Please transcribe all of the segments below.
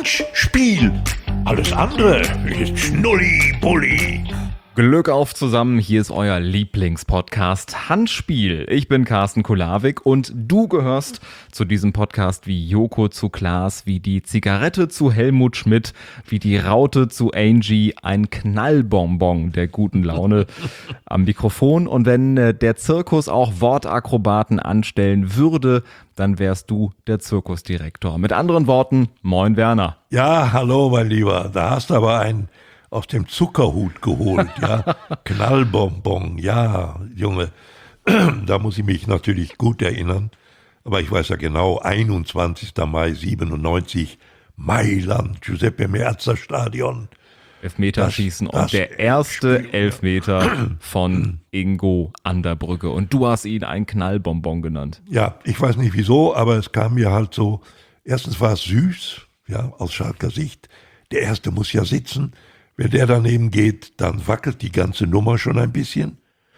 Pitch, Spiel. Alles andere ist Schnulli-Bulli. Glück auf zusammen, hier ist euer Lieblingspodcast Handspiel. Ich bin Carsten Kulawik und du gehörst zu diesem Podcast wie Joko zu Klaas, wie die Zigarette zu Helmut Schmidt, wie die Raute zu Angie, ein Knallbonbon der guten Laune am Mikrofon. Und wenn der Zirkus auch Wortakrobaten anstellen würde, dann wärst du der Zirkusdirektor. Mit anderen Worten, moin Werner. Ja, hallo mein Lieber, da hast du aber einen aus dem Zuckerhut geholt, ja. Knallbonbon, ja, Junge. Da muss ich mich natürlich gut erinnern. Aber ich weiß ja genau, 21. Mai 97, Mailand, Giuseppe Meazza Stadion. Elfmeterschießen und der erste Elfmeter von Ingo an der Brücke. Und du hast ihn einen Knallbonbon genannt. Ja, ich weiß nicht wieso, aber es kam mir halt so, erstens war es süß, ja, aus Schalker Sicht. Der erste muss ja sitzen. Wenn der daneben geht, dann wackelt die ganze Nummer schon ein bisschen.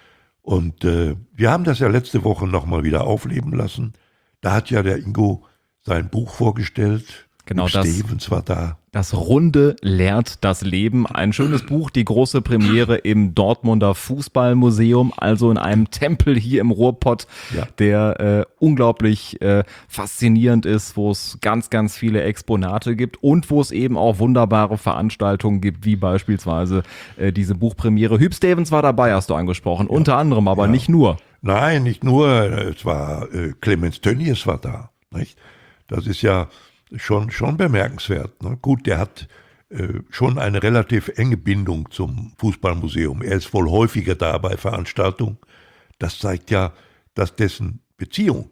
Und wir haben das ja letzte Woche nochmal wieder aufleben lassen. Da hat ja der Ingo sein Buch vorgestellt. Genau, Stevens war da. Das Runde lehrt das Leben. Ein schönes Buch, die große Premiere im Dortmunder Fußballmuseum, also in einem Tempel hier im Ruhrpott, Ja. der unglaublich faszinierend ist, wo es ganz, ganz viele Exponate gibt und wo es eben auch wunderbare Veranstaltungen gibt, wie beispielsweise diese Buchpremiere. Hüb Stevens war dabei, hast du angesprochen, unter anderem, aber nicht nur. Nein, nicht nur. Es war Clemens Tönnies war da. Nicht? Das ist ja schon bemerkenswert. Ne? Gut, der hat schon eine relativ enge Bindung zum Fußballmuseum. Er ist wohl häufiger da bei Veranstaltungen. Das zeigt ja, dass dessen Beziehung,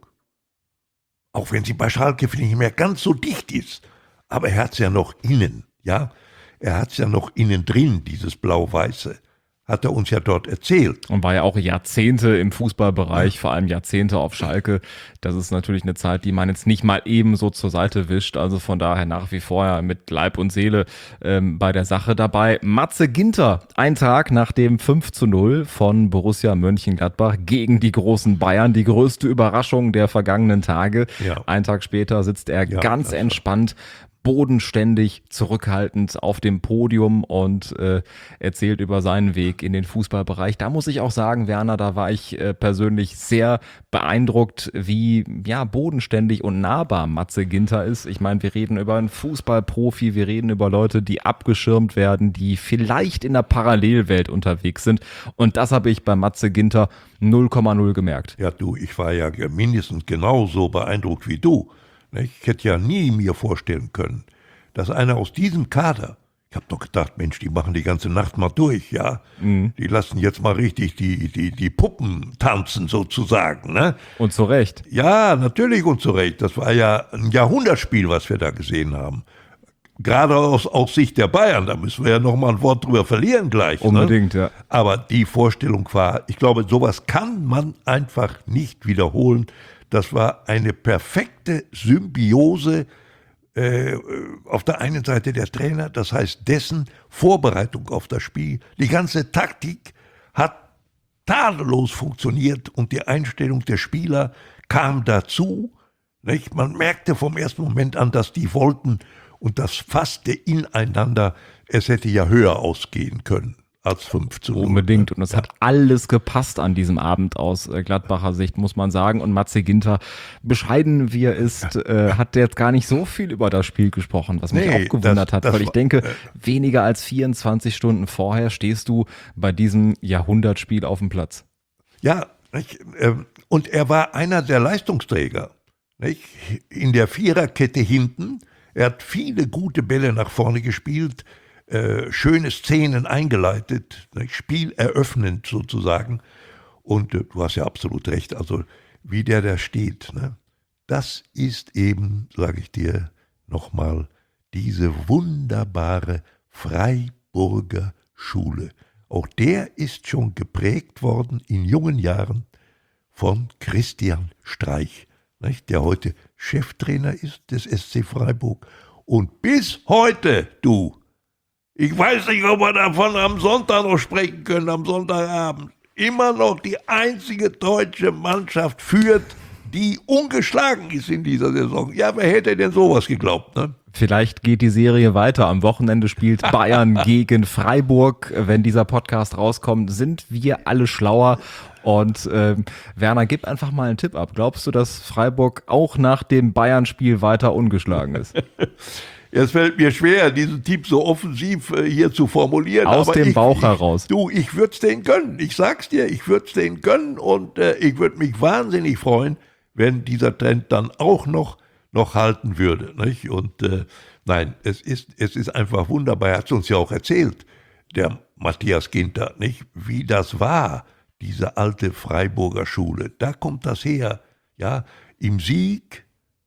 auch wenn sie bei Schalke nicht mehr ganz so dicht ist, aber er hat es ja noch innen, ja. Er hat es ja noch innen drin, dieses Blau-Weiße. Hat er uns ja dort erzählt. Und war ja auch Jahrzehnte im Fußballbereich, vor allem Jahrzehnte auf Schalke. Das ist natürlich eine Zeit, die man jetzt nicht mal eben so zur Seite wischt. Also von daher nach wie vor ja mit Leib und Seele bei der Sache dabei. Matze Ginter, ein Tag nach dem 5:0 von Borussia Mönchengladbach gegen die großen Bayern. Die größte Überraschung der vergangenen Tage. Ja. Ein Tag später sitzt er ganz entspannt, bodenständig, zurückhaltend auf dem Podium und erzählt über seinen Weg in den Fußballbereich. Da muss ich auch sagen, Werner, da war ich persönlich sehr beeindruckt, wie bodenständig und nahbar Matze Ginter ist. Ich meine, wir reden über einen Fußballprofi, wir reden über Leute, die abgeschirmt werden, die vielleicht in der Parallelwelt unterwegs sind. Und das habe ich bei Matze Ginter 0,0 gemerkt. Ja, du, ich war ja mindestens genauso beeindruckt wie du. Ich hätte ja nie mir vorstellen können, dass einer aus diesem Kader, ich habe doch gedacht, Mensch, die machen die ganze Nacht mal durch, ja. Die lassen jetzt mal richtig die Puppen tanzen sozusagen, ne? Und zu Recht. Ja, natürlich und zu Recht. Das war ja ein Jahrhundertspiel, was wir da gesehen haben. Gerade aus Sicht der Bayern, da müssen wir ja noch mal ein Wort drüber verlieren gleich. Unbedingt, ne? ja. Aber die Vorstellung war, ich glaube, sowas kann man einfach nicht wiederholen. Das war eine perfekte Symbiose auf der einen Seite der Trainer, das heißt dessen Vorbereitung auf das Spiel. Die ganze Taktik hat tadellos funktioniert und die Einstellung der Spieler kam dazu. Nicht? Man merkte vom ersten Moment an, dass die wollten und das fasste ineinander. Es hätte ja höher ausgehen können als 5:0. Unbedingt. Und es hat alles gepasst an diesem Abend aus Gladbacher Sicht, muss man sagen. Und Matze Ginter, bescheiden wie er ist, hat jetzt gar nicht so viel über das Spiel gesprochen, was mich auch gewundert hat. Weil ich denke, weniger als 24 Stunden vorher stehst du bei diesem Jahrhundertspiel auf dem Platz. Ja, und er war einer der Leistungsträger. Nicht? In der Viererkette hinten. Er hat viele gute Bälle nach vorne gespielt, schöne Szenen eingeleitet, spieleröffnend sozusagen. Und du hast ja absolut recht, also wie der da steht, ne? Das ist eben, sage ich dir nochmal, diese wunderbare Freiburger Schule. Auch der ist schon geprägt worden in jungen Jahren von Christian Streich, nicht? Der heute Cheftrainer ist des SC Freiburg. Und bis heute, du, ich weiß nicht, ob wir davon am Sonntag noch sprechen können, am Sonntagabend, immer noch die einzige deutsche Mannschaft führt, die ungeschlagen ist in dieser Saison. Ja, wer hätte denn sowas geglaubt, ne? Vielleicht geht die Serie weiter. Am Wochenende spielt Bayern gegen Freiburg. Wenn dieser Podcast rauskommt, sind wir alle schlauer. Und Werner, gib einfach mal einen Tipp ab. Glaubst du, dass Freiburg auch nach dem Bayern-Spiel weiter ungeschlagen ist? Es fällt mir schwer, diesen Tipp so offensiv hier zu formulieren. Aus dem Bauch heraus. Ich würde es denen gönnen. Ich sag's dir, ich würde es denen gönnen und ich würde mich wahnsinnig freuen, wenn dieser Trend dann auch noch halten würde. Nicht? Und nein, es ist einfach wunderbar. Er hat es uns ja auch erzählt, der Matthias Ginter, nicht? Wie das war, diese alte Freiburger Schule. Da kommt das her. Ja, im Sieg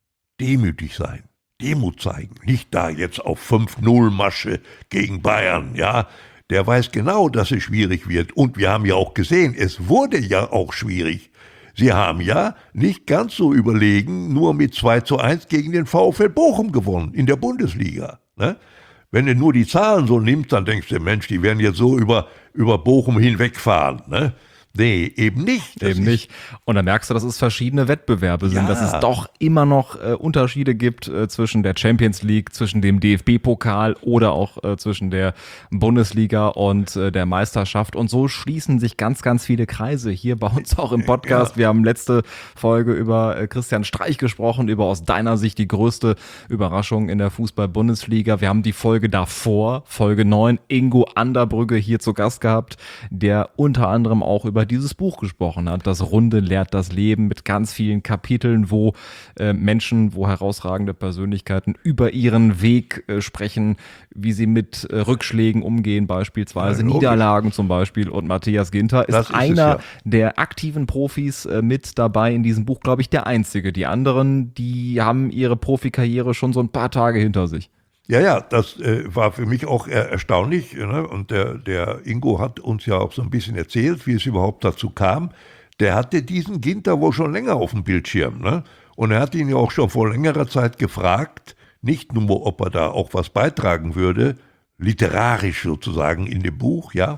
demütig sein. Demut zeigen, nicht da jetzt auf 5-0 Masche gegen Bayern, ja. Der weiß genau, dass es schwierig wird. Und wir haben ja auch gesehen, es wurde ja auch schwierig. Sie haben ja nicht ganz so überlegen, nur mit 2:1 gegen den VfL Bochum gewonnen in der Bundesliga. Ne? Wenn du nur die Zahlen so nimmst, dann denkst du, Mensch, die werden jetzt so über Bochum hinwegfahren. Ne? Nee, eben nicht. Eben nicht. Und dann merkst du, dass es verschiedene Wettbewerbe sind, dass es doch immer noch Unterschiede gibt zwischen der Champions League, zwischen dem DFB-Pokal oder auch zwischen der Bundesliga und der Meisterschaft. Und so schließen sich ganz, ganz viele Kreise hier bei uns auch im Podcast. Ja. Wir haben letzte Folge über Christian Streich gesprochen, über aus deiner Sicht die größte Überraschung in der Fußball-Bundesliga. Wir haben die Folge davor, Folge 9, Ingo Anderbrügge hier zu Gast gehabt, der unter anderem auch über dieses Buch gesprochen hat. Das Runde lehrt das Leben, mit ganz vielen Kapiteln, wo Menschen, wo herausragende Persönlichkeiten über ihren Weg sprechen, wie sie mit Rückschlägen umgehen, beispielsweise Niederlagen zum Beispiel. Und Matthias Ginter ist einer der aktiven Profis mit dabei in diesem Buch, glaube ich, der einzige. Die anderen, die haben ihre Profikarriere schon so ein paar Tage hinter sich. Ja, das war für mich auch erstaunlich. Ne? Und der Ingo hat uns ja auch so ein bisschen erzählt, wie es überhaupt dazu kam. Der hatte diesen Ginter wohl schon länger auf dem Bildschirm. Ne? Und er hat ihn ja auch schon vor längerer Zeit gefragt, nicht nur, ob er da auch was beitragen würde, literarisch sozusagen in dem Buch, ja,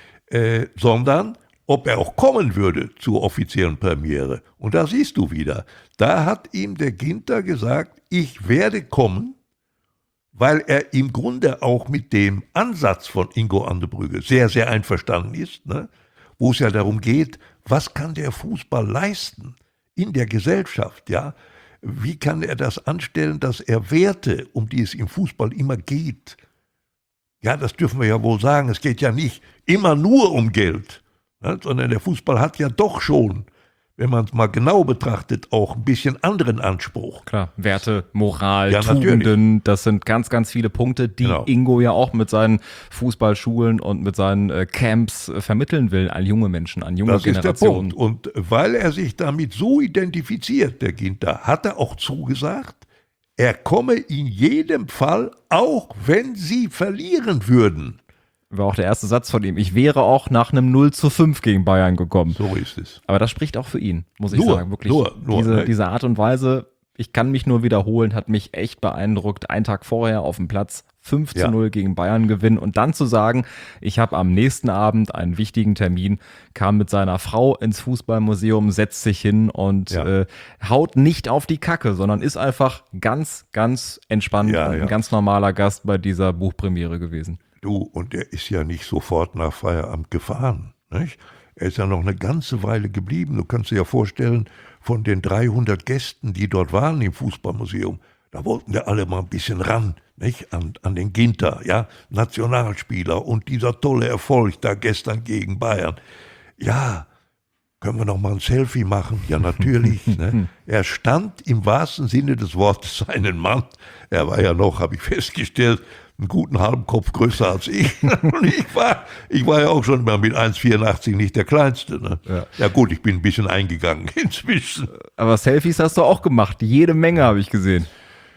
sondern ob er auch kommen würde zur offiziellen Premiere. Und da siehst du wieder, da hat ihm der Ginter gesagt, ich werde kommen, weil er im Grunde auch mit dem Ansatz von Ingo Anderbrügge sehr, sehr einverstanden ist, ne? Wo es ja darum geht, was kann der Fußball leisten in der Gesellschaft, ja? Wie kann er das anstellen, dass er Werte, um die es im Fußball immer geht, ja, das dürfen wir ja wohl sagen, es geht ja nicht immer nur um Geld, ne? Sondern der Fußball hat ja doch schon, wenn man es mal genau betrachtet, auch ein bisschen anderen Anspruch. Klar, Werte, Moral, Tugenden, natürlich. Das sind ganz, ganz viele Punkte, die Ingo ja auch mit seinen Fußballschulen und mit seinen Camps vermitteln will an junge Menschen, an junge Generationen. Das ist der Punkt. Und weil er sich damit so identifiziert, der Ginter, hat er auch zugesagt, er komme in jedem Fall, auch wenn sie verlieren würden. War auch der erste Satz von ihm. Ich wäre auch nach einem 0:5 gegen Bayern gekommen. So ist es. Aber das spricht auch für ihn, muss ich sagen. Wirklich. Diese Art und Weise, ich kann mich nur wiederholen, hat mich echt beeindruckt. Einen Tag vorher auf dem Platz 5:0 gegen Bayern gewinnen und dann zu sagen, ich habe am nächsten Abend einen wichtigen Termin, kam mit seiner Frau ins Fußballmuseum, setzt sich hin und haut nicht auf die Kacke, sondern ist einfach ganz, ganz entspannt und ein ganz normaler Gast bei dieser Buchpremiere gewesen. Und er ist ja nicht sofort nach Feierabend gefahren. Nicht? Er ist ja noch eine ganze Weile geblieben. Du kannst dir ja vorstellen, von den 300 Gästen, die dort waren im Fußballmuseum, da wollten ja alle mal ein bisschen ran, nicht? An den Ginter, ja, Nationalspieler und dieser tolle Erfolg da gestern gegen Bayern. Ja, können wir noch mal ein Selfie machen? Ja, natürlich. Ne? Er stand im wahrsten Sinne des Wortes seinen Mann. Er war ja noch, habe ich festgestellt, einen guten halben Kopf größer als ich. Und ich war ja auch schon mal mit 1,84 nicht der Kleinste. Ne? Ja gut, ich bin ein bisschen eingegangen inzwischen. Aber Selfies hast du auch gemacht. Jede Menge habe ich gesehen.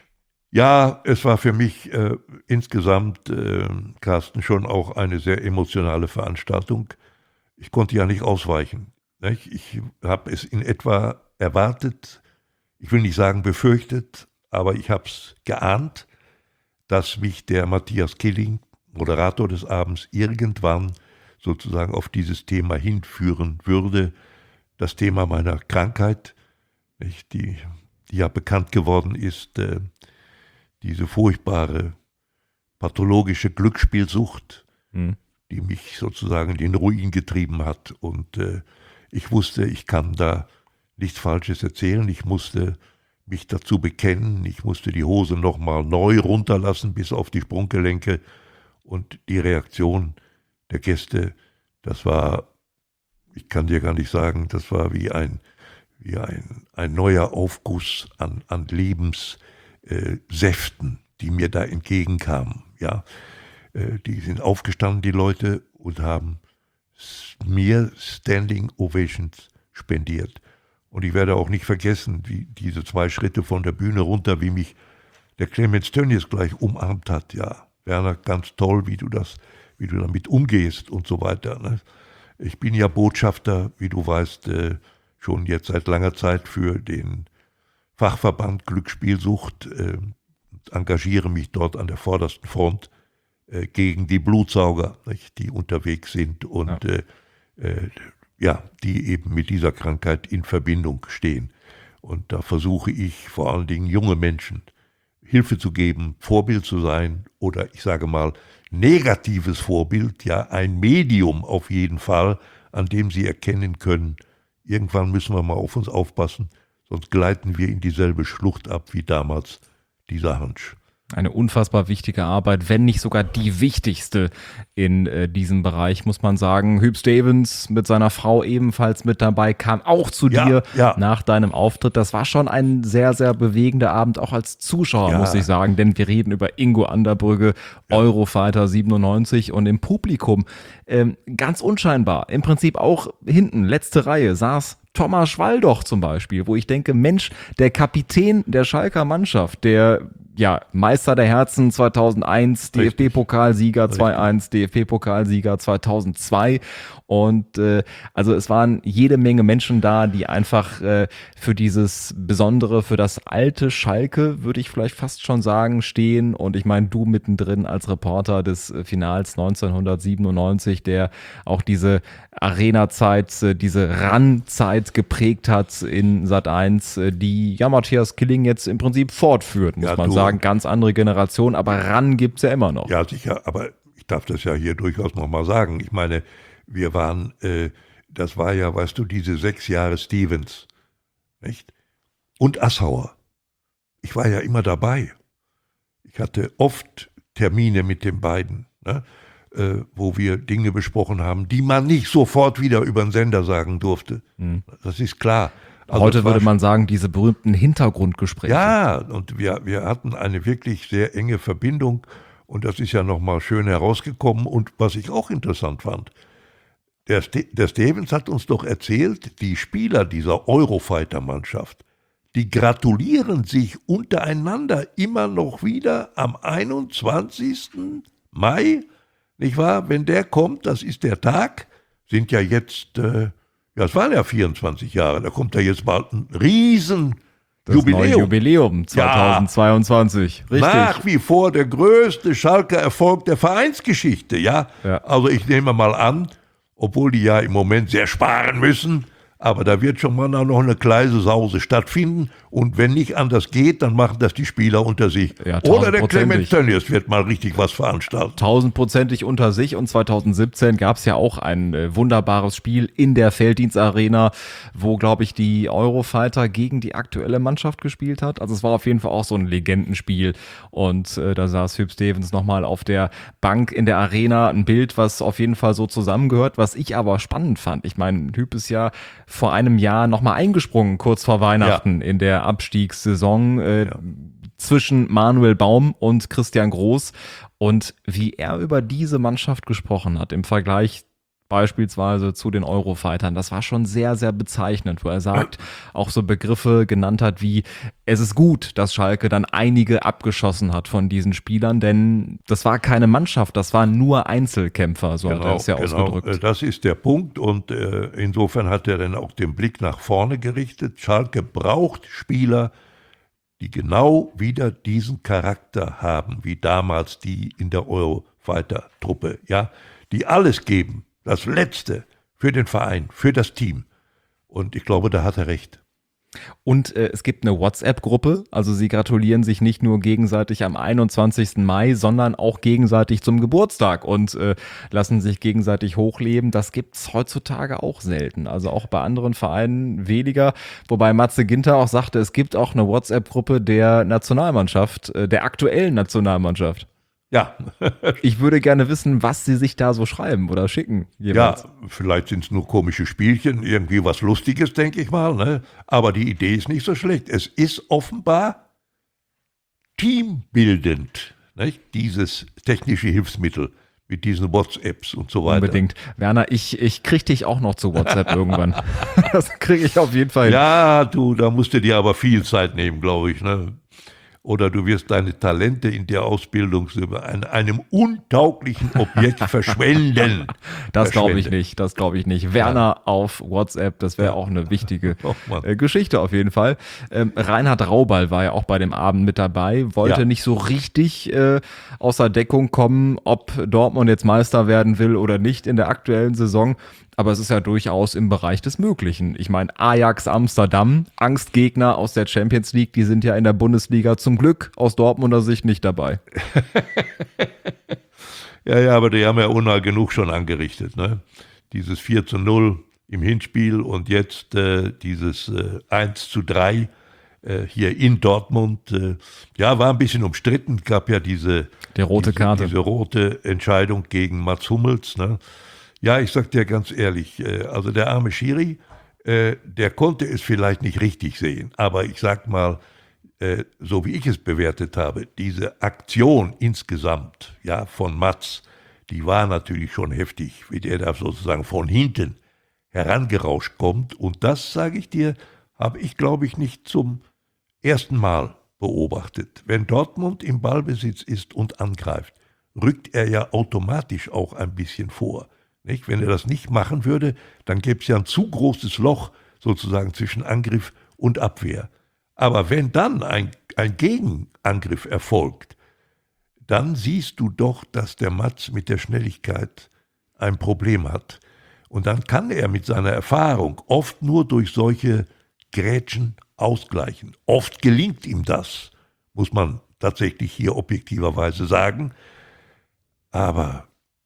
Ja, es war für mich insgesamt, Carsten, schon auch eine sehr emotionale Veranstaltung. Ich konnte ja nicht ausweichen. Nicht? Ich habe es in etwa erwartet, ich will nicht sagen befürchtet, aber ich habe es geahnt, dass mich der Matthias Killing, Moderator des Abends, irgendwann sozusagen auf dieses Thema hinführen würde. Das Thema meiner Krankheit, die ja bekannt geworden ist, diese furchtbare pathologische Glücksspielsucht, die mich sozusagen in den Ruin getrieben hat. Und ich wusste, ich kann da nichts Falsches erzählen. Ich musste mich dazu bekennen. Ich musste die Hose nochmal neu runterlassen bis auf die Sprunggelenke. Und die Reaktion der Gäste, das war, ich kann dir gar nicht sagen, das war wie ein neuer Aufguss an Lebenssäften, die mir da entgegenkamen. Ja, die sind aufgestanden, die Leute, und haben mir Standing Ovations spendiert. Und ich werde auch nicht vergessen, wie diese 2 Schritte von der Bühne runter, wie mich der Clemens Tönnies gleich umarmt hat. Ja, Werner, ganz toll, wie du damit umgehst und so weiter. Ne? Ich bin ja Botschafter, wie du weißt, schon jetzt seit langer Zeit für den Fachverband Glücksspielsucht, engagiere mich dort an der vordersten Front gegen die Blutsauger, nicht, die unterwegs sind und die eben mit dieser Krankheit in Verbindung stehen. Und da versuche ich vor allen Dingen junge Menschen Hilfe zu geben, Vorbild zu sein oder ich sage mal negatives Vorbild, ja ein Medium auf jeden Fall, an dem sie erkennen können, irgendwann müssen wir mal auf uns aufpassen, sonst gleiten wir in dieselbe Schlucht ab wie damals dieser Hansch. Eine unfassbar wichtige Arbeit, wenn nicht sogar die wichtigste in diesem Bereich, muss man sagen. Huub Stevens mit seiner Frau ebenfalls mit dabei, kam auch zu dir nach deinem Auftritt. Das war schon ein sehr, sehr bewegender Abend, auch als Zuschauer, muss ich sagen. Denn wir reden über Ingo Anderbrügge, Eurofighter 97 und im Publikum, ganz unscheinbar, im Prinzip auch hinten, letzte Reihe, saß Thomas Schwaldoch zum Beispiel, wo ich denke, Mensch, der Kapitän der Schalker Mannschaft, der Meister der Herzen 2001, DFB-Pokalsieger 2-1, DFB-Pokalsieger 2002 und also es waren jede Menge Menschen da, die einfach für dieses Besondere, für das alte Schalke, würde ich vielleicht fast schon sagen, stehen und ich meine, du mittendrin als Reporter des Finals 1997, der auch diese Arena-Zeit, diese RAN-Zeit geprägt hat in Sat.1, die Matthias Killing jetzt im Prinzip fortführt, muss man sagen. Ganz andere Generation, aber RAN gibt's ja immer noch. Ja, sicher, aber ich darf das ja hier durchaus nochmal sagen. Ich meine, wir waren, das war ja, weißt du, diese 6 Jahre Stevens, nicht? Und Assauer. Ich war ja immer dabei. Ich hatte oft Termine mit den beiden, ne? Wo wir Dinge besprochen haben, die man nicht sofort wieder über den Sender sagen durfte. Das ist klar. Also heute würde man sagen, diese berühmten Hintergrundgespräche. Ja, und wir hatten eine wirklich sehr enge Verbindung und das ist ja nochmal schön herausgekommen. Und was ich auch interessant fand, der Stevens hat uns doch erzählt, die Spieler dieser Eurofighter-Mannschaft, die gratulieren sich untereinander immer noch wieder am 21. Mai, nicht wahr? Wenn der kommt, das ist der Tag, sind ja jetzt... es waren ja 24 Jahre, da kommt ja jetzt bald ein Jubiläum 2022, richtig. Nach wie vor der größte Schalker Erfolg der Vereinsgeschichte, ja. Also ich nehme mal an, obwohl die ja im Moment sehr sparen müssen, aber da wird schon mal noch eine kleine Sause stattfinden und wenn nicht anders geht, dann machen das die Spieler unter sich. Ja, oder der Clemens Tönnies wird mal richtig was veranstalten. 1000%ig unter sich und 2017 gab es ja auch ein wunderbares Spiel in der Felddienstarena, wo, glaube ich, die Eurofighter gegen die aktuelle Mannschaft gespielt hat. Also es war auf jeden Fall auch so ein Legendenspiel und da saß Huub Stevens nochmal auf der Bank in der Arena, ein Bild, was auf jeden Fall so zusammengehört, was ich aber spannend fand. Ich meine, Huub ist ja vor einem Jahr nochmal eingesprungen, kurz vor Weihnachten in der Abstiegssaison zwischen Manuel Baum und Christian Groß und wie er über diese Mannschaft gesprochen hat im Vergleich beispielsweise zu den Eurofightern, das war schon sehr, sehr bezeichnend, wo er sagt, auch so Begriffe genannt hat wie, es ist gut, dass Schalke dann einige abgeschossen hat von diesen Spielern, denn das war keine Mannschaft, das waren nur Einzelkämpfer, so hat er es ja ausgedrückt. Das ist der Punkt und insofern hat er dann auch den Blick nach vorne gerichtet. Schalke braucht Spieler, die genau wieder diesen Charakter haben, wie damals die in der Eurofighter-Truppe, ja, die alles geben. Das Letzte für den Verein, für das Team. Und ich glaube, da hat er recht. Und es gibt eine WhatsApp-Gruppe, also sie gratulieren sich nicht nur gegenseitig am 21. Mai, sondern auch gegenseitig zum Geburtstag und lassen sich gegenseitig hochleben. Das gibt's heutzutage auch selten, also auch bei anderen Vereinen weniger. Wobei Matze Ginter auch sagte, es gibt auch eine WhatsApp-Gruppe der Nationalmannschaft, der aktuellen Nationalmannschaft. Ja. Ich würde gerne wissen, was sie sich da so schreiben oder schicken. Jeweils. Ja, vielleicht sind es nur komische Spielchen, irgendwie was Lustiges, denke ich mal. Ne? Aber die Idee ist nicht so schlecht. Es ist offenbar teambildend, nicht? Dieses technische Hilfsmittel mit diesen WhatsApps und so weiter. Unbedingt. Werner, ich krieg dich auch noch zu WhatsApp irgendwann. Das kriege ich auf jeden Fall hin. Ja, da musst du dir aber viel Zeit nehmen, glaube ich. Ne? Oder du wirst deine Talente in der Ausbildung an einem untauglichen Objekt verschwenden. Das glaube ich nicht. Werner auf WhatsApp, das wäre auch eine wichtige Geschichte auf jeden Fall. Reinhard Raubal war ja auch bei dem Abend mit dabei, wollte nicht so richtig außer Deckung kommen, ob Dortmund jetzt Meister werden will oder nicht in der aktuellen Saison. Aber es ist ja durchaus im Bereich des Möglichen. Ich meine, Ajax Amsterdam, Angstgegner aus der Champions League, die sind ja in der Bundesliga zum Glück aus Dortmunder Sicht nicht dabei. Ja, aber die haben ja unheimlich genug schon angerichtet. Ne? Dieses 4:0 im Hinspiel und jetzt dieses 1:3 hier in Dortmund. War ein bisschen umstritten. Gab ja diese rote Entscheidung gegen Mats Hummels. Ne? Ja, ich sag dir ganz ehrlich, also der arme Schiri, der konnte es vielleicht nicht richtig sehen, aber ich sag mal, so wie ich es bewertet habe, diese Aktion insgesamt, von Mats, die war natürlich schon heftig, wie der da sozusagen von hinten herangerauscht kommt. Und das, sage ich dir, habe ich, glaube ich, nicht zum ersten Mal beobachtet. Wenn Dortmund im Ballbesitz ist und angreift, rückt er ja automatisch auch ein bisschen vor. Nicht? Wenn er das nicht machen würde, dann gäbe es ja ein zu großes Loch sozusagen zwischen Angriff und Abwehr. Aber wenn dann ein Gegenangriff erfolgt, dann siehst du doch, dass der Mats mit der Schnelligkeit ein Problem hat. Und dann kann er mit seiner Erfahrung oft nur durch solche Grätschen ausgleichen. Oft gelingt ihm das, muss man tatsächlich hier objektiverweise sagen. Aber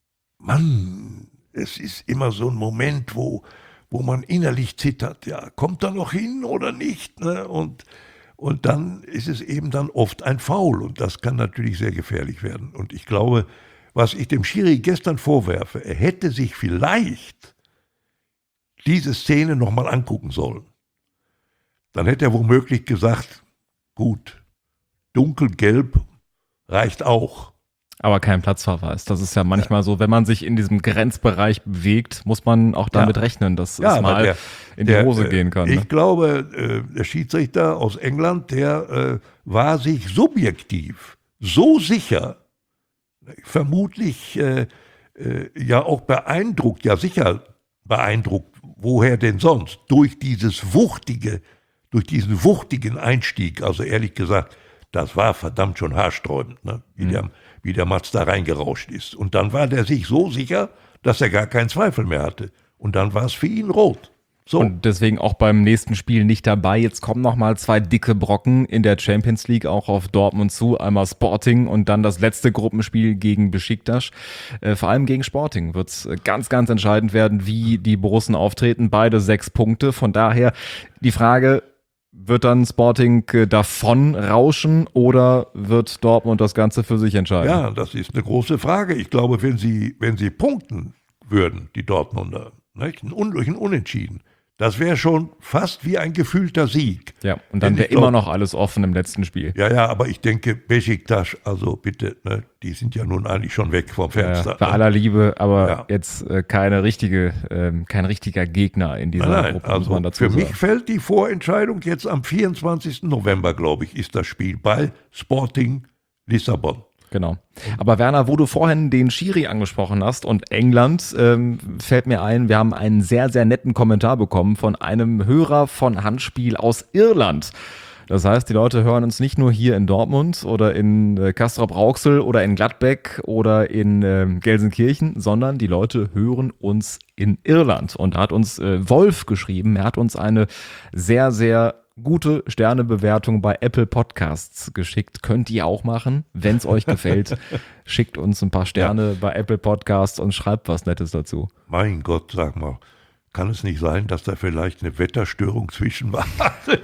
Mann, es ist immer so ein Moment, wo man innerlich zittert. Ja, kommt er noch hin oder nicht? Ne? Und dann ist es eben dann oft ein Foul. Und das kann natürlich sehr gefährlich werden. Und ich glaube, was ich dem Schiri gestern vorwerfe, er hätte sich vielleicht diese Szene nochmal angucken sollen. Dann hätte er womöglich gesagt, gut, dunkelgelb reicht auch. Aber kein Platzverweis. Das ist ja manchmal so, wenn man sich in diesem Grenzbereich bewegt, muss man auch damit rechnen, dass es mal in die Hose gehen kann. Ich glaube, der Schiedsrichter aus England, der war sich subjektiv so sicher, vermutlich auch beeindruckt, sicher beeindruckt, woher denn sonst? Durch diesen wuchtigen Einstieg, also ehrlich gesagt, das war verdammt schon haarsträubend, ne? Wie der Mats da reingerauscht ist. Und dann war der sich so sicher, dass er gar keinen Zweifel mehr hatte. Und dann war es für ihn rot. So. Und deswegen auch beim nächsten Spiel nicht dabei. Jetzt kommen nochmal 2 dicke Brocken in der Champions League auch auf Dortmund zu. Einmal Sporting und dann das letzte Gruppenspiel gegen Besiktas. Vor allem gegen Sporting wird es ganz, ganz entscheidend werden, wie die Borussen auftreten. Beide 6 Punkte. Von daher die Frage, wird dann Sporting davon rauschen oder wird Dortmund das Ganze für sich entscheiden? Ja, das ist eine große Frage. Ich glaube, wenn sie punkten würden, die Dortmunder, durch ein Unentschieden, das wäre schon fast wie ein gefühlter Sieg. Ja, und dann wäre immer noch alles offen im letzten Spiel. Ja, aber ich denke, Besiktas, also bitte, ne, die sind ja nun eigentlich schon weg vom Fenster. Bei aller Liebe, aber jetzt kein richtiger Gegner in dieser Gruppe, also muss man dazu sagen. Für mich fällt die Vorentscheidung jetzt am 24. November, glaube ich, ist das Spiel bei Sporting Lissabon. Genau. Aber Werner, wo du vorhin den Schiri angesprochen hast und England, fällt mir ein, wir haben einen sehr, sehr netten Kommentar bekommen von einem Hörer von Handspiel aus Irland. Das heißt, die Leute hören uns nicht nur hier in Dortmund oder in Castrop-Rauxel oder in Gladbeck oder in Gelsenkirchen, sondern die Leute hören uns in Irland. Und da hat uns Wolf geschrieben, er hat uns eine sehr, sehr gute Sternebewertung bei Apple Podcasts geschickt. Könnt ihr auch machen, wenn es euch gefällt. Schickt uns ein paar Sterne bei Apple Podcasts und schreibt was Nettes dazu. Mein Gott, sag mal, kann es nicht sein, dass da vielleicht eine Wetterstörung zwischen war?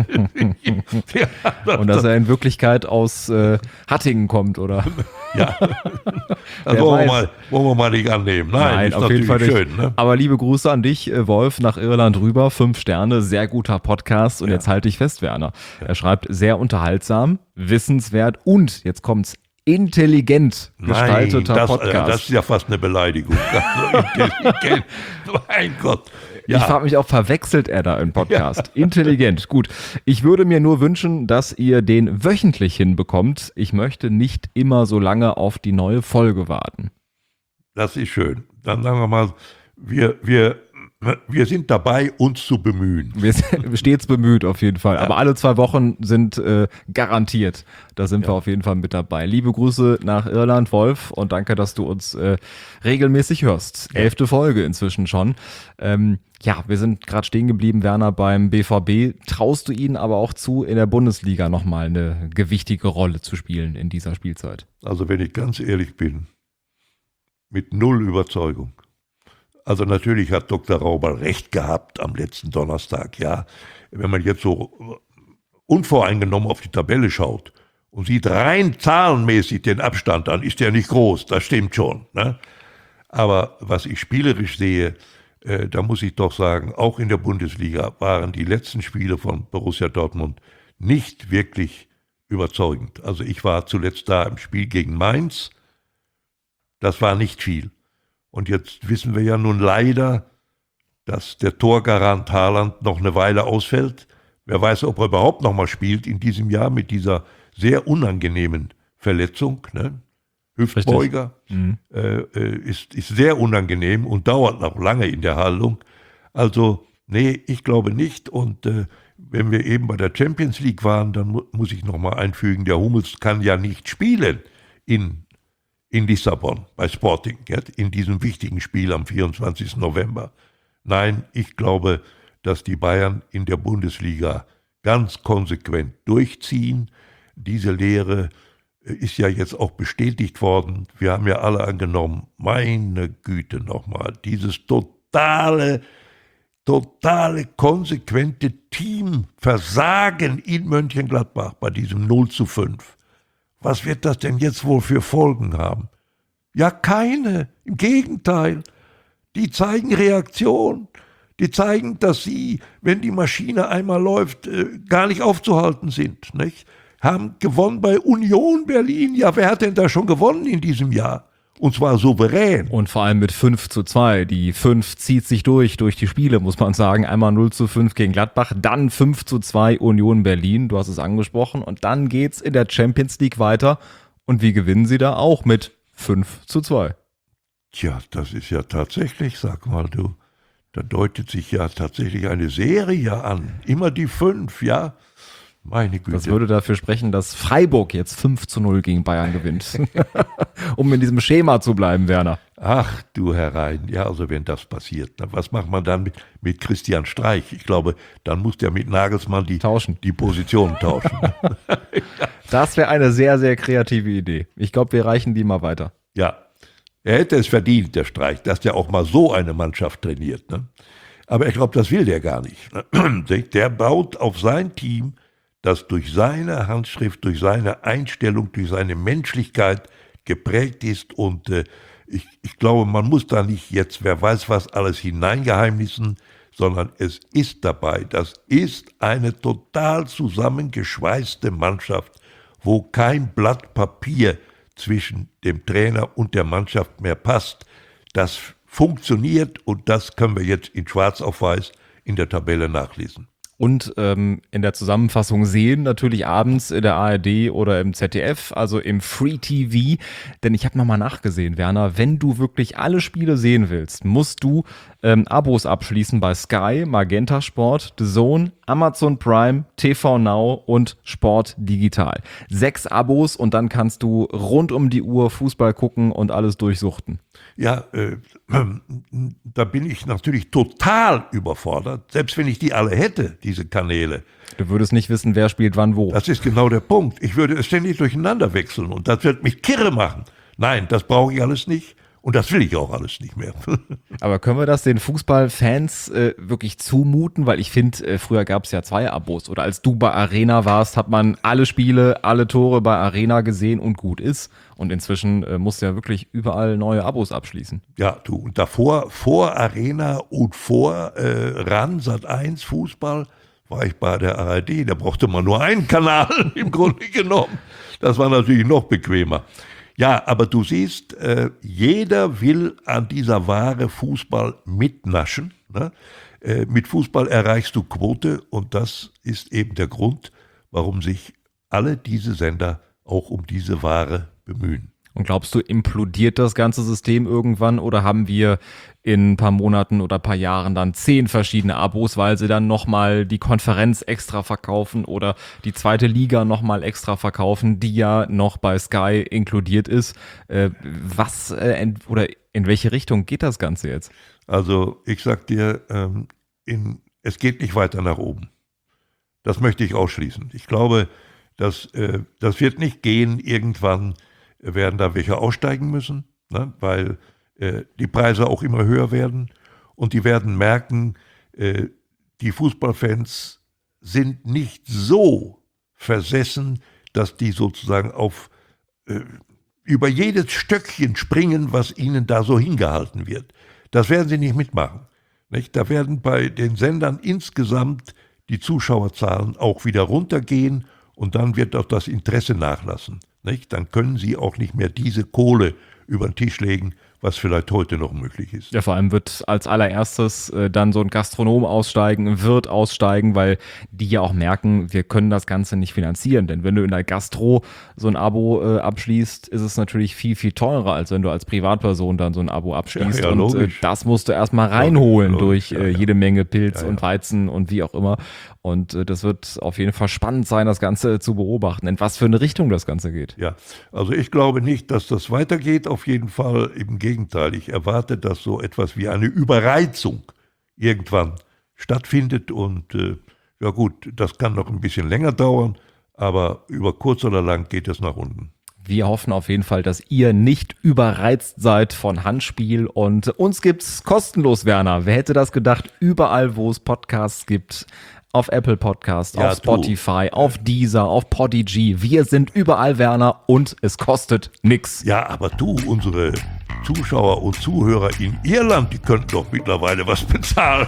Und dass er in Wirklichkeit aus Hattingen kommt, oder? Ja, das wollen wir mal nicht annehmen. Nein, ist auf jeden Fall schön. Ne? Aber liebe Grüße an dich, Wolf, nach Irland rüber. 5 Sterne, sehr guter Podcast. Und jetzt halte ich fest, Werner. Er schreibt, sehr unterhaltsam, wissenswert und, jetzt kommt's, intelligent gestalteter Podcast. Das ist ja fast eine Beleidigung. Also intelligent, mein Gott. Ja. Ich frage mich auch, verwechselt er da im Podcast? Ja. Intelligent, gut. Ich würde mir nur wünschen, dass ihr den wöchentlich hinbekommt. Ich möchte nicht immer so lange auf die neue Folge warten. Das ist schön. Dann sagen wir mal, wir sind dabei, uns zu bemühen. Wir sind stets bemüht auf jeden Fall. Ja. Aber alle 2 Wochen sind garantiert. Da sind wir auf jeden Fall mit dabei. Liebe Grüße nach Irland, Wolf. Und danke, dass du uns regelmäßig hörst. 11. Folge inzwischen schon. Wir sind gerade stehen geblieben, Werner, beim BVB. Traust du ihnen aber auch zu, in der Bundesliga nochmal eine gewichtige Rolle zu spielen in dieser Spielzeit? Also wenn ich ganz ehrlich bin, mit 0 Überzeugung. Also natürlich hat Dr. Rauber recht gehabt am letzten Donnerstag, ja. Wenn man jetzt so unvoreingenommen auf die Tabelle schaut und sieht rein zahlenmäßig den Abstand an, ist der nicht groß, das stimmt schon. Ne? Aber was ich spielerisch sehe, da muss ich doch sagen, auch in der Bundesliga waren die letzten Spiele von Borussia Dortmund nicht wirklich überzeugend. Also ich war zuletzt da im Spiel gegen Mainz, das war nicht viel. Und jetzt wissen wir ja nun leider, dass der Torgarant Haaland noch eine Weile ausfällt. Wer weiß, ob er überhaupt noch mal spielt in diesem Jahr mit dieser sehr unangenehmen Verletzung. Ne? Hüftbeuger ist sehr unangenehm und dauert noch lange in der Heilung. Also, nee, ich glaube nicht. Und wenn wir eben bei der Champions League waren, dann muss ich noch mal einfügen, der Hummels kann ja nicht spielen in Lissabon bei Sporting, in diesem wichtigen Spiel am 24. November. Nein, ich glaube, dass die Bayern in der Bundesliga ganz konsequent durchziehen. Diese Lehre ist ja jetzt auch bestätigt worden. Wir haben ja alle angenommen, meine Güte nochmal, dieses totale konsequente Teamversagen in Mönchengladbach bei diesem 0:5. Was wird das denn jetzt wohl für Folgen haben? Ja, keine. Im Gegenteil. Die zeigen Reaktion. Die zeigen, dass sie, wenn die Maschine einmal läuft, gar nicht aufzuhalten sind. Nicht? Haben gewonnen bei Union Berlin. Ja, wer hat denn da schon gewonnen in diesem Jahr? Und zwar souverän. Und vor allem mit 5:2. Die 5 zieht sich durch die Spiele, muss man sagen. Einmal 0:5 gegen Gladbach, dann 5:2 Union Berlin, du hast es angesprochen. Und dann geht's in der Champions League weiter. Und wie gewinnen sie da? Auch mit 5:2. Tja, das ist ja tatsächlich, sag mal du, da deutet sich ja tatsächlich eine Serie an. Immer die 5, ja. Meine Güte. Das würde dafür sprechen, dass Freiburg jetzt 5:0 gegen Bayern gewinnt. Um in diesem Schema zu bleiben, Werner. Ach du Herein, ja, also wenn das passiert, was macht man dann mit Christian Streich? Ich glaube, dann muss der mit Nagelsmann die Positionen tauschen. Das wäre eine sehr, sehr kreative Idee. Ich glaube, wir reichen die mal weiter. Ja, er hätte es verdient, der Streich, dass der auch mal so eine Mannschaft trainiert. Ne? Aber ich glaube, das will der gar nicht. Ne? Der baut auf sein Team, das durch seine Handschrift, durch seine Einstellung, durch seine Menschlichkeit geprägt ist. Und ich glaube, man muss da nicht jetzt, wer weiß was, alles hineingeheimnissen, sondern es ist dabei. Das ist eine total zusammengeschweißte Mannschaft, wo kein Blatt Papier zwischen dem Trainer und der Mannschaft mehr passt. Das funktioniert und das können wir jetzt in Schwarz auf Weiß in der Tabelle nachlesen. Und in der Zusammenfassung sehen, natürlich abends in der ARD oder im ZDF, also im Free TV. Denn ich habe nochmal nachgesehen, Werner, wenn du wirklich alle Spiele sehen willst, musst du Abos abschließen bei Sky, Magenta Sport, DAZN, Amazon Prime, TV Now und Sport Digital. 6 Abos und dann kannst du rund um die Uhr Fußball gucken und alles durchsuchten. Ja, da bin ich natürlich total überfordert, selbst wenn ich die alle hätte, diese Kanäle. Du würdest nicht wissen, wer spielt wann wo. Das ist genau der Punkt. Ich würde es ständig durcheinander wechseln und das wird mich kirre machen. Nein, das brauche ich alles nicht. Und das will ich auch alles nicht mehr. Aber können wir das den Fußballfans wirklich zumuten? Weil ich finde, früher gab es ja 2 Abos. Oder als du bei Arena warst, hat man alle Spiele, alle Tore bei Arena gesehen und gut ist. Und inzwischen musst du ja wirklich überall neue Abos abschließen. Ja, du, und davor, vor Arena und vor RAN, Sat.1 Fußball, war ich bei der ARD. Da brauchte man nur einen Kanal im Grunde genommen. Das war natürlich noch bequemer. Ja, aber du siehst, jeder will an dieser Ware Fußball mitnaschen. Ne? Mit Fußball erreichst du Quote und das ist eben der Grund, warum sich alle diese Sender auch um diese Ware bemühen. Und glaubst du, implodiert das ganze System irgendwann oder haben wir in ein paar Monaten oder ein paar Jahren dann 10 verschiedene Abos, weil sie dann nochmal die Konferenz extra verkaufen oder die zweite Liga nochmal extra verkaufen, die ja noch bei Sky inkludiert ist. Oder in welche Richtung geht das Ganze jetzt? Also ich sag dir, es geht nicht weiter nach oben. Das möchte ich ausschließen. Ich glaube, das wird nicht gehen. Irgendwann werden da welche aussteigen müssen, ne, weil die Preise auch immer höher werden und die werden merken, die Fußballfans sind nicht so versessen, dass die sozusagen über jedes Stöckchen springen, was ihnen da so hingehalten wird. Das werden sie nicht mitmachen. Nicht? Da werden bei den Sendern insgesamt die Zuschauerzahlen auch wieder runtergehen und dann wird auch das Interesse nachlassen. Nicht? Dann können sie auch nicht mehr diese Kohle über den Tisch legen, was vielleicht heute noch möglich ist. Ja, vor allem wird als allererstes dann so ein Gastronom aussteigen, ein Wirt aussteigen, weil die ja auch merken, wir können das Ganze nicht finanzieren. Denn wenn du in der Gastro so ein Abo abschließt, ist es natürlich viel, viel teurer, als wenn du als Privatperson dann so ein Abo abschließt. Ja, und das musst du erstmal reinholen logisch, durch jede Menge Pilz und Weizen und wie auch immer. Und das wird auf jeden Fall spannend sein, das Ganze zu beobachten, in was für eine Richtung das Ganze geht. Ja, also ich glaube nicht, dass das weitergeht, auf jeden Fall. Im Gegenteil, ich erwarte, dass so etwas wie eine Überreizung irgendwann stattfindet und ja gut, das kann noch ein bisschen länger dauern, aber über kurz oder lang geht es nach unten. Wir hoffen auf jeden Fall, dass ihr nicht überreizt seid von Handspiel und uns gibt's kostenlos, Werner. Wer hätte das gedacht? Überall, wo es Podcasts gibt, auf Apple Podcasts, auf Spotify, auf Deezer, auf Podigy. Wir sind überall, Werner, und es kostet nix. Ja, aber du, unsere Zuschauer und Zuhörer in Irland, die könnten doch mittlerweile was bezahlen.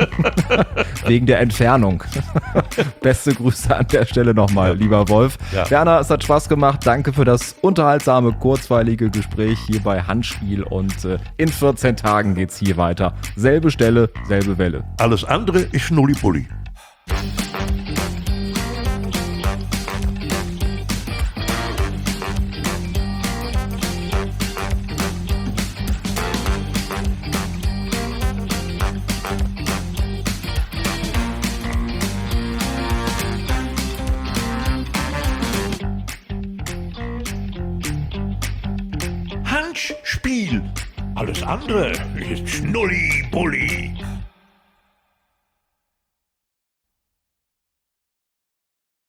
Wegen der Entfernung. Beste Grüße an der Stelle nochmal, lieber Wolf. Ja. Werner, es hat Spaß gemacht. Danke für das unterhaltsame, kurzweilige Gespräch hier bei Handspiel. Und in 14 Tagen geht's hier weiter. Selbe Stelle, selbe Welle. Alles andere ist Schnullipulli. Handspiel. Alles andere ist Schnulli-Bulli.